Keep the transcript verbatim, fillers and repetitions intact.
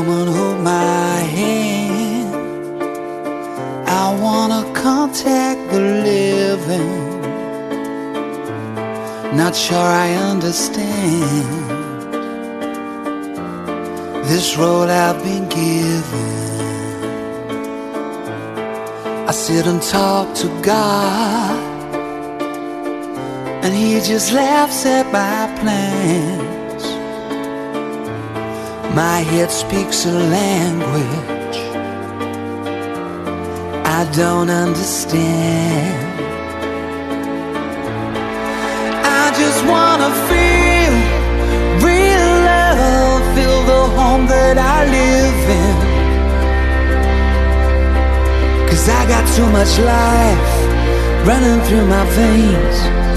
woman, hold my hand. I wanna contact the living. Not sure I understand this road I've been given. I sit and talk to God, and He just laughs at my plans. My head speaks a language I don't understand. I just wanna feel real love, feel the home that I live in. 'Cause I got too much life running through my veins.